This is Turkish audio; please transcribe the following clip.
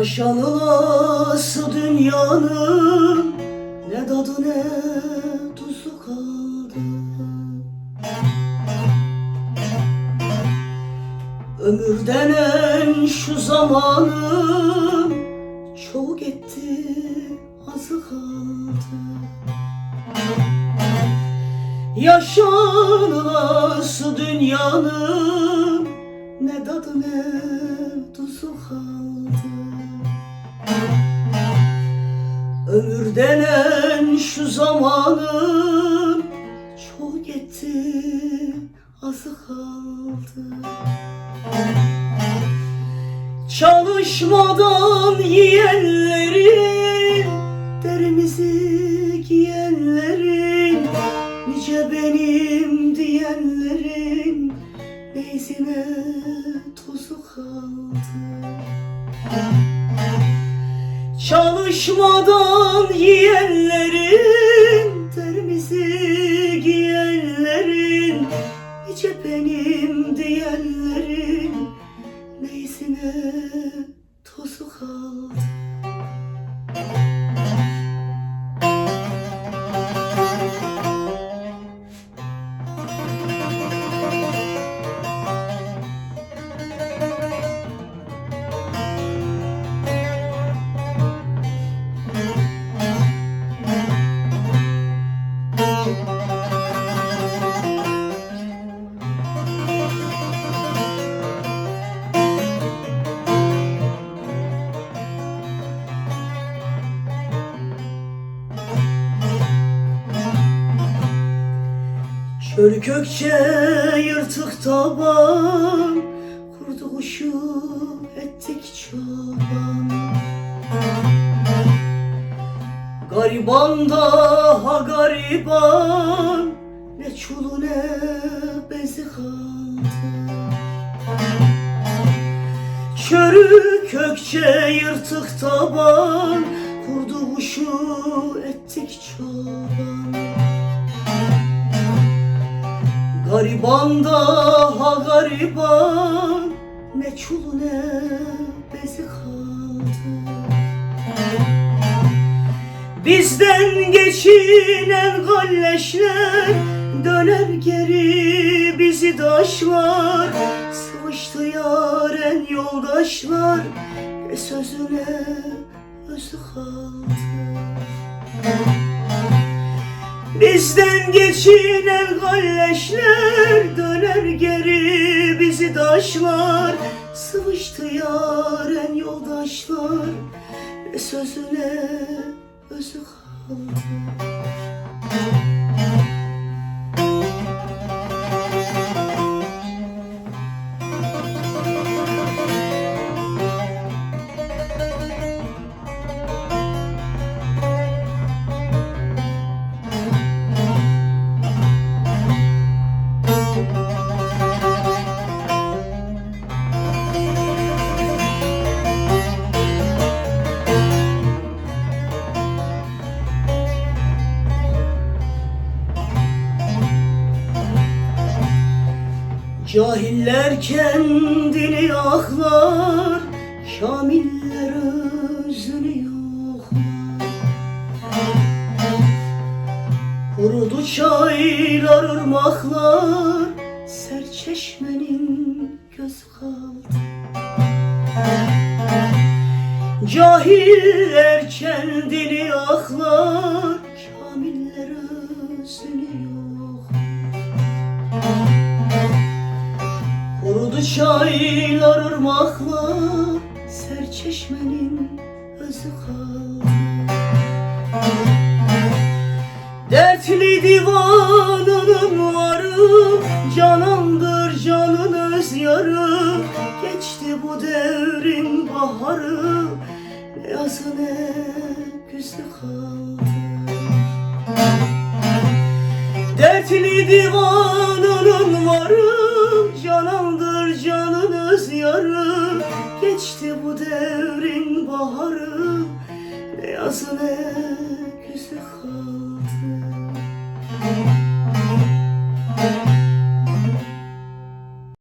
Yaşanılası dünyanın ne tadı ne tuzu kaldı. Ömür denen şu zamanın çok etti, azı kaldı. Yaşanılası dünyanın ne tadı ne tuzu kaldı. Ömür denen şu zamanın çok etti, azı kaldı. Çalışmadan yiyenlerin, derimizi giyenlerin, nice benim diyenlerin neyzine tozu kaldı. Çalışmadan yiyenlerin, derimizi giyenlerin, nice benim diyenlerin neyzine tozu kaldı. Çöl kökçe yırtık taban, kurdu kuşu ettik çoban. Gariban da ha gariban, ne çulu ne bezi kaldı. Çölü kökçe yırtık taban, kurdu kuşu ettik çoban. Gariban da ha gariban, ne çulu ne bezi kaldı. Bizden geçinen galleşler döner geri bizi taşlar. Sıvıştı yaren yoldaşlar, sözüne özü kaldı. Bizden geçinen galleşler döner geri bizi taşlar. Sıvıştı yaren yoldaşlar, sözüne özü kaldı. Cahiller kendini aklar, kamiller özünü yoklar. Kurudu çaylar, ırmaklar, serçeşmenin gözü kaldı. Cahiller kendini aklar, kamiller özünü yoklar. Kurudu çaylar, ırmaklar, serçeşmenin özü kaldı. Dertli divanının varı, canandır canın öz yarı. Geçti bu devrin baharı, ne yazı ne güzü kaldı. Dertli divanının varı, canandır canın öz yarı. Geçti bu devrin baharı, ne yazı ne